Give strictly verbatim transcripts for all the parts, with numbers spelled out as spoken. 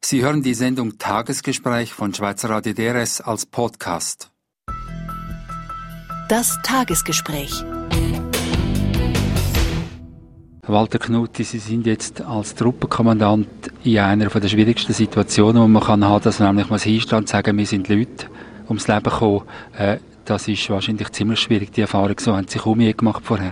Sie hören die Sendung Tagesgespräch von Schweizer Radio D R S als Podcast. Das Tagesgespräch. Walter Knutti, Sie sind jetzt als Truppenkommandant in einer der schwierigsten Situationen, die man kann haben, dass man nämlich mal hinstehen und sagen, wir sind Leute ums Leben gekommen. Äh, das ist wahrscheinlich ziemlich schwierig, die Erfahrung. So haben Sie kaum je gemacht vorher.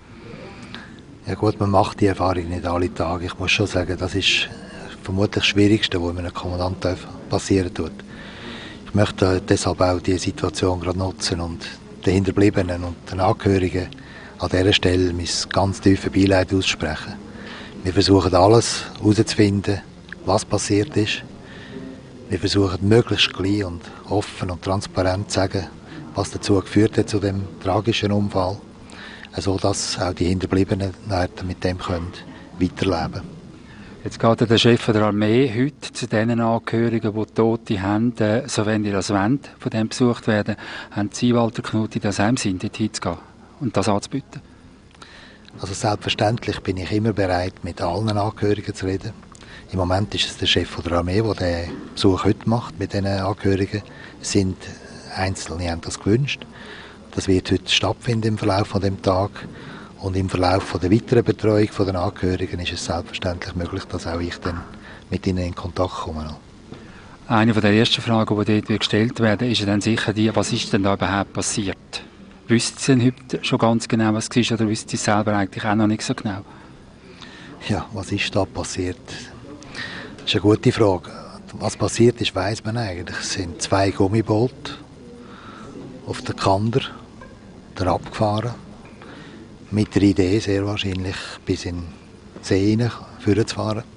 Ja gut, man macht die Erfahrung nicht alle Tage. Ich muss schon sagen, das ist vermutlich das Schwierigste, was einem Kommandant passieren tut. Ich möchte deshalb auch diese Situation gerade nutzen und den Hinterbliebenen und den Angehörigen an dieser Stelle mein ganz tiefes Beileid aussprechen. Wir versuchen alles herauszufinden, was passiert ist. Wir versuchen möglichst gleich und offen und transparent zu sagen, was dazu geführt hat zu dem tragischen Unfall, sodass auch die Hinterbliebenen mit dem können weiterleben können. Jetzt geht der Chef der Armee heute zu den Angehörigen, die Tote haben, äh, so wenn die das wollen, von dem besucht werden, haben Sie, Walter Knutti, das auch im Sinn, dort hinzugehen und das anzubieten? Also selbstverständlich bin ich immer bereit, mit allen Angehörigen zu reden. Im Moment ist es der Chef der Armee, der den Besuch heute macht mit diesen Angehörigen. Es sind Einzelne, haben das gewünscht. Das wird heute stattfinden im Verlauf von dem Tag. Und im Verlauf von der weiteren Betreuung der Angehörigen ist es selbstverständlich möglich, dass auch ich dann mit ihnen in Kontakt komme. Eine der ersten Fragen, die dort gestellt werden, ist dann sicher die, was ist denn da überhaupt passiert? Wissen Sie denn heute schon ganz genau, was es war, oder wissen Sie selber eigentlich auch noch nicht so genau? Ja, was ist da passiert? Das ist eine gute Frage. Was passiert ist, weiss man eigentlich. Es sind zwei Gummiboote auf der Kander, der abgefahren. Mit der Idee, sehr wahrscheinlich bis in die See hinein zu fahren.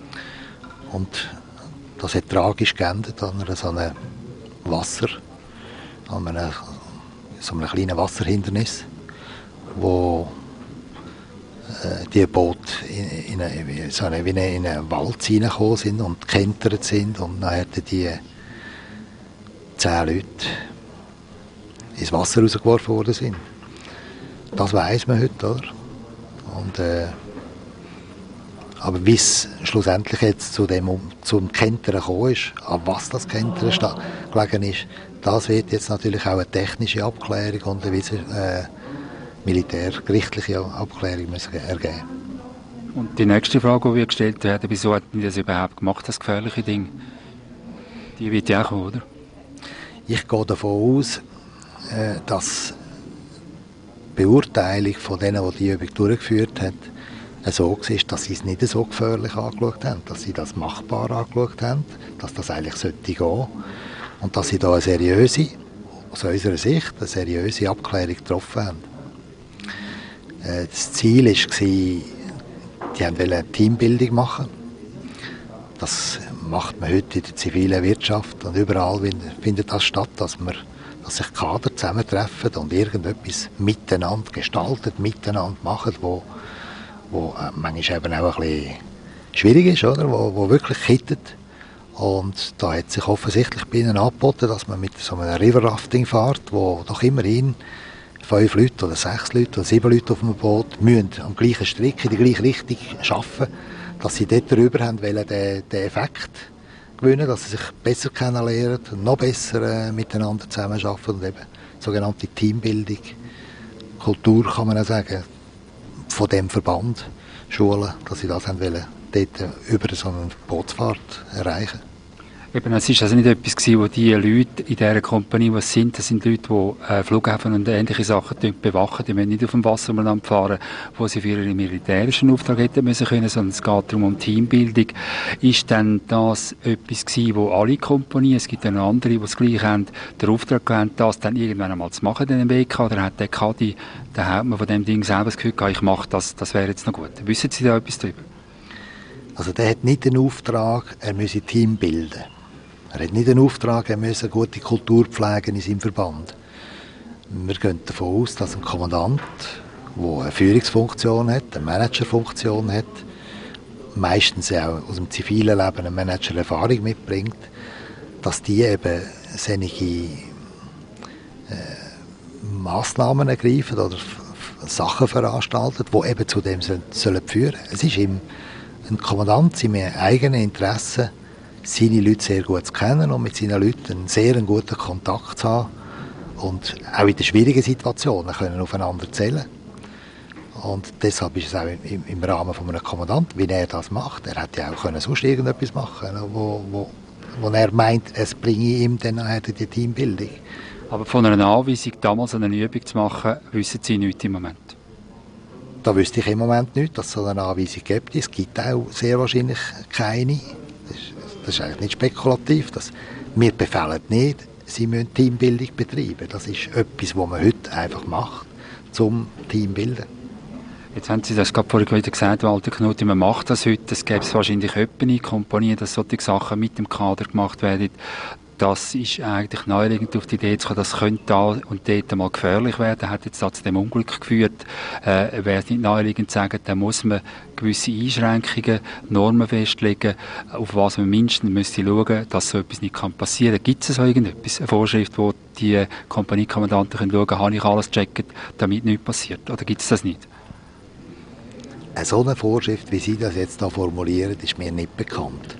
Und das hat tragisch geendet an einer so einem Wasser, an einem, so einem kleinen Wasserhindernis, wo äh, die Boote in, in, eine, so eine, wie in einen Wald hineingekommen sind und gekentert sind. Und dann hätten die zehn Leute ins Wasser rausgeworfen worden sind. Das weiss man heute, oder? Und, äh, aber wie es schlussendlich jetzt zu dem, zum Kentern gekommen ist, an was das Kentern gelegen ist, das wird jetzt natürlich auch eine technische Abklärung und eine äh, militärgerichtliche Abklärung müssen ergeben. Und die nächste Frage, die wir gestellt werden, wieso hat man das überhaupt gemacht, das gefährliche Ding? Die wird ja auch kommen, oder? Ich gehe davon aus, äh, dass die Beurteilung von denen, die die Übung durchgeführt haben, so war, dass sie es nicht so gefährlich angeschaut haben, dass sie das machbar angeschaut haben, dass das eigentlich sollte gehen und dass sie da eine seriöse, aus unserer Sicht, eine seriöse Abklärung getroffen haben. Das Ziel war, die wollten eine Teambildung machen. Das macht man heute in der zivilen Wirtschaft und überall findet das statt, dass man dass sich Kader zusammentreffen und irgendetwas miteinander gestalten, miteinander machen, wo, wo äh, manchmal eben auch ein bisschen schwierig ist, oder? Wo, wo wirklich kittet. Und da hat sich offensichtlich bei ihnen angeboten, dass man mit so einem River-Rafting fährt, wo doch immerhin fünf Leute oder sechs Leute oder sieben Leute auf dem Boot müssen am gleichen Strick in die gleiche Richtung arbeiten, dass sie dort darüber haben wollen, den, den Effekt gewinnen, dass sie sich besser kennenlernen und noch besser äh, miteinander zusammenarbeiten und eben sogenannte Teambildung, Kultur kann man auch sagen, von dem Verband Schulen, dass sie das haben wollen, dort äh, über so eine Bootsfahrt erreichen. Eben, es war also nicht etwas gewesen, wo die Leute in dieser Kompanie, die es sind, das sind Leute, die äh, Flughafen und ähnliche Sachen bewachen, die müssen nicht auf dem Wasser umeinander fahren, wo sie für ihren militärischen Auftrag hätten müssen können, sondern es geht darum um Teambildung. Ist denn das etwas gewesen, wo alle Kompanien, es gibt dann andere, die es gleich haben, den Auftrag gelernt, das dann irgendwann einmal zu machen, den W K, oder hat der Kadi, der Hauptmann von dem Ding selber das Gefühl gehabt, ich mache das, das wäre jetzt noch gut. Wissen Sie da etwas darüber? Also der hat nicht den Auftrag, er müsse Team bilden. Er hat nicht den Auftrag, er müsse eine gute Kultur pflegen in seinem Verband. Wir gehen davon aus, dass ein Kommandant, der eine Führungsfunktion hat, eine Managerfunktion hat, meistens auch aus dem zivilen Leben eine Manager-Erfahrung mitbringt, dass die eben solche äh, Massnahmen ergreifen oder Sachen veranstalten, die eben zu dem sollen führen. Es ist ihm ein Kommandant in seinem eigenen Interesse, seine Leute sehr gut zu kennen und mit seinen Leuten einen sehr guten Kontakt zu haben und auch in den schwierigen Situationen können aufeinander zählen. Und deshalb ist es auch im, im Rahmen von einem Kommandant, wie er das macht. Er hätte ja auch können sonst irgendetwas machen können, wo, wo, wo er meint, es bringe ihm dann nachher die Teambildung. Aber von einer Anweisung, damals eine Übung zu machen, wissen Sie nichts im Moment? Da wüsste ich im Moment nicht, dass es so eine Anweisung gibt. Es gibt auch sehr wahrscheinlich keine. Das ist, das ist eigentlich nicht spekulativ. Das, wir befehlen nicht, sie müssen Teambildung betreiben. Das ist etwas, was man heute einfach macht, zum Team bilden. Jetzt haben Sie das gerade vorhin wieder gesagt, Walter Knutti, man macht das heute. Es gäbe wahrscheinlich jemanden in Kompanien, dass solche Sachen mit dem Kader gemacht werden. Das ist eigentlich naheliegend auf die Idee zu kommen, das könnte da und dort mal gefährlich werden. Hat jetzt da zu dem Unglück geführt. Äh, Wäre es nicht naheliegend zu sagen, da muss man gewisse Einschränkungen, Normen festlegen, auf was man mindestens müsste schauen, dass so etwas nicht passieren kann. Gibt es so irgendetwas, eine Vorschrift, wo die Kompaniekommandanten können schauen, habe ich alles gecheckt, damit nichts passiert? Oder gibt es das nicht? Eine so eine Vorschrift, wie Sie das jetzt da formulieren, ist mir nicht bekannt.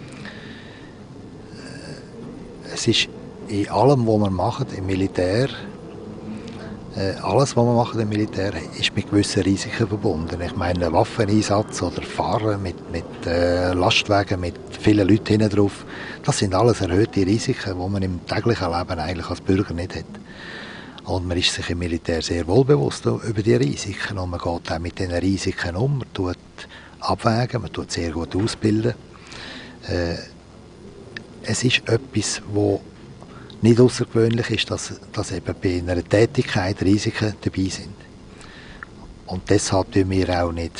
Es ist in allem, was wir machen im Militär, äh, alles, was wir machen im Militär, ist mit gewissen Risiken verbunden. Ich meine, Waffeneinsatz oder Fahren mit, mit äh, Lastwagen, mit vielen Leuten hinten drauf, das sind alles erhöhte Risiken, die man im täglichen Leben eigentlich als Bürger nicht hat. Und man ist sich im Militär sehr wohl bewusst über die Risiken und man geht auch mit diesen Risiken um, man tut abwägen, man tut sehr gut ausbilden. Äh, Es ist etwas, das nicht außergewöhnlich ist, dass, dass eben bei einer Tätigkeit Risiken dabei sind. Und deshalb tun wir auch nicht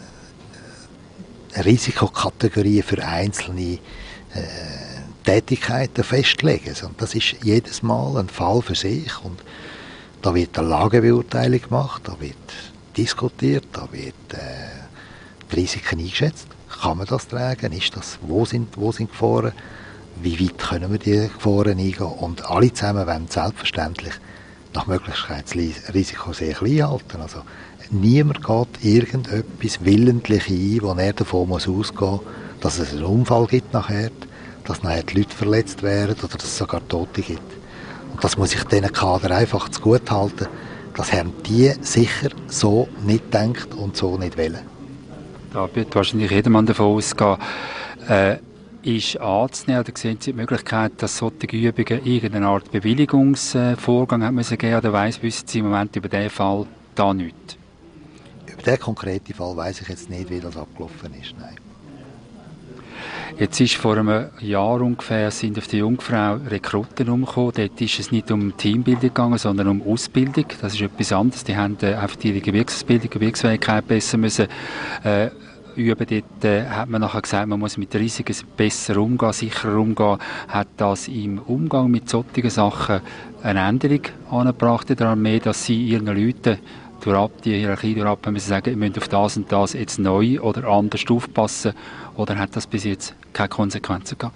Risikokategorien für einzelne äh, Tätigkeiten festlegen. Und das ist jedes Mal ein Fall für sich. Und da wird eine Lagebeurteilung gemacht, da wird diskutiert, da wird äh, die Risiken eingeschätzt. Kann man das tragen? Ist das, wo sind, wo sind Gefahren? Wie weit können wir die Gefahren eingehen? Und alle zusammen wollen selbstverständlich nach Möglichkeit das Risiko sehr klein halten. Also niemand geht irgendetwas willentlich ein, wo er davon muss ausgehen muss, dass es einen Unfall gibt nachher, dass nachher die Leute verletzt werden oder dass es sogar Tote gibt. Und das muss ich diesen Kader einfach zu gut halten, dass haben die sicher so nicht denkt und so nicht wollen. Da wird wahrscheinlich jedermann davon ausgehen, äh, ist anzunehmen, oder sehen Sie die Möglichkeit, dass solche Übungen irgendeine Art Bewilligungsvorgang haben müssen geben, oder weiss, wissen Sie im Moment über diesen Fall da nichts? Über diesen konkreten Fall weiss ich jetzt nicht, wie das abgelaufen ist, nein. Jetzt ist vor einem Jahr ungefähr sind auf die Jungfrau Rekruten umgekommen. Dort ist es nicht um Teambildung gegangen, sondern um Ausbildung. Das ist etwas anderes. Die haben äh, einfach ihre Gebirgsausbildung, Gebirgsfähigkeit besser müssen äh, üben. Dort äh, hat man nachher gesagt, man muss mit Risiken besser umgehen, sicherer umgehen. Hat das im Umgang mit solchen Sachen eine Änderung angebracht in der Armee, dass sie ihren Leuten durch die Hierarchie durchab müssen sagen, ihr müsst auf das und das jetzt neu oder anders aufpassen, oder hat das bis jetzt keine Konsequenzen gehabt?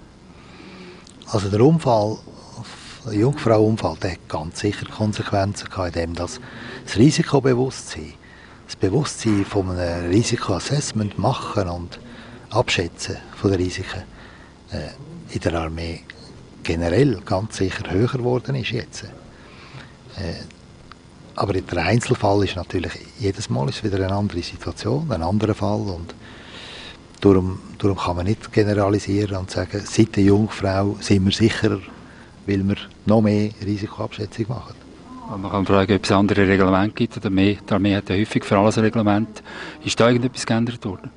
Also der Unfall, der Jungfrau-Unfall, der hat ganz sicher Konsequenzen gehabt, indem das, das Risikobewusstsein, das Bewusstsein von einem Risikoassessment machen und abschätzen von den Risiken äh, in der Armee generell ganz sicher höher geworden ist jetzt. Äh, aber der Einzelfall ist natürlich, jedes Mal ist wieder eine andere Situation, ein anderer Fall und darum, darum kann man nicht generalisieren und sagen, seit der Jungfrau sind wir sicherer, weil wir noch mehr Risikoabschätzung machen. Und man kann fragen, ob es andere Reglemente gibt oder mehr. Die Armee hat ja häufig für alles ein Reglement. Ist da irgendetwas geändert worden?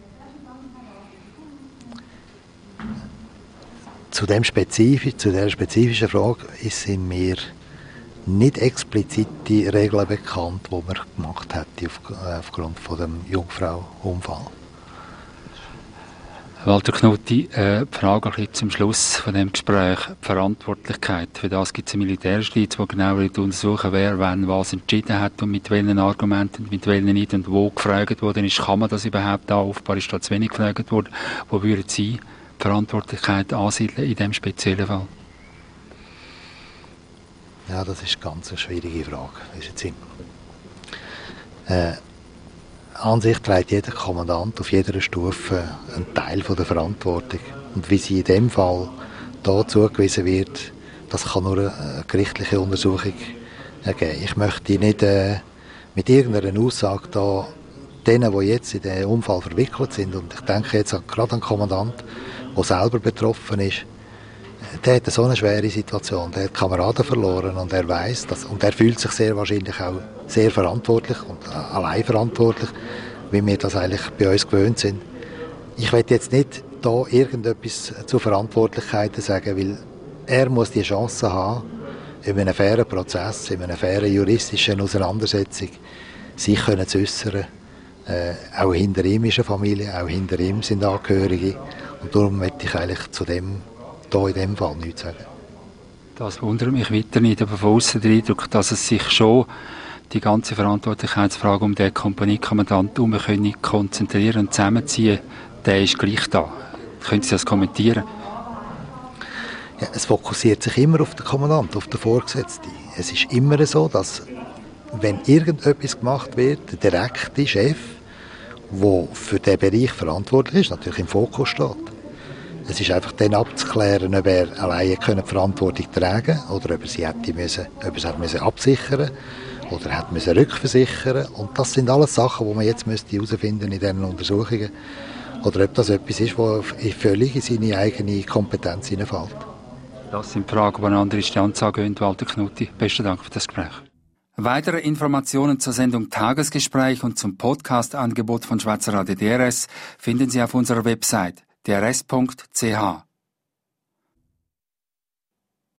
Zu, dem spezifisch, zu dieser spezifischen Frage sind mir nicht explizite Regeln bekannt, die man gemacht hätte auf, äh, aufgrund von dem Jungfrau-Unfall. Walter Knutti, äh, die Frage ein bisschen zum Schluss von dem Gespräch, die Verantwortlichkeit. Für das gibt es einen Militärjustiz, der genau untersuchen wer wann was entschieden hat und mit welchen Argumenten, mit welchen nicht und wo gefragt worden ist, kann man das überhaupt aufbauen, ist da zu wenig gefragt worden. Wo würden Sie die Verantwortlichkeit ansiedeln in diesem speziellen Fall? Ja, das ist eine ganz schwierige Frage. Äh, an sich trägt jeder Kommandant auf jeder Stufe einen Teil von der Verantwortung Und wie sie in dem Fall da zugewiesen wird, das kann nur eine gerichtliche Untersuchung ergeben. Ich möchte nicht äh, mit irgendeiner Aussage da denen, die jetzt in den Unfall verwickelt sind, und ich denke jetzt gerade an den Kommandant, der selber betroffen ist, der hat so eine schwere Situation, der hat Kameraden verloren und er weiss, dass, und er fühlt sich sehr wahrscheinlich auch sehr verantwortlich und allein verantwortlich, wie wir das eigentlich bei uns gewöhnt sind. Ich will jetzt nicht da irgendetwas zu Verantwortlichkeiten sagen, weil er muss die Chance haben, in einem fairen Prozess, in einer fairen juristischen Auseinandersetzung, sich können zu äußern. Äh, auch hinter ihm ist eine Familie, auch hinter ihm sind Angehörige. Und darum möchte ich eigentlich zu dem, hier in dem Fall nichts sagen. Das wundert mich weiter nicht, aber von aussen der Eindruck, dass es sich schon die ganze Verantwortlichkeitsfrage um den Kompaniekommandant herum können konzentrieren und zusammenziehen, der ist gleich da. Können Sie das kommentieren? Ja, es fokussiert sich immer auf den Kommandant, auf den Vorgesetzten. Es ist immer so, dass wenn irgendetwas gemacht wird, der direkte Chef, der für diesen Bereich verantwortlich ist, natürlich im Fokus steht. Es ist einfach dann abzuklären, ob er alleine die Verantwortung tragen konnte oder ob er sie hätte müssen, ob er es hätte müssen absichern oder hätte müssen rückversichern. Und das sind alles Sachen, die man jetzt herausfinden müsste in diesen Untersuchungen. Oder ob das etwas ist, das völlig in seine eigene Kompetenz hineinfällt. Das sind Fragen, die eine andere Instanz angehen. Walter Knutti, besten Dank für das Gespräch. Weitere Informationen zur Sendung Tagesgespräch und zum Podcast-Angebot von Schweizer Radio D R S finden Sie auf unserer Website d r s punkt c h.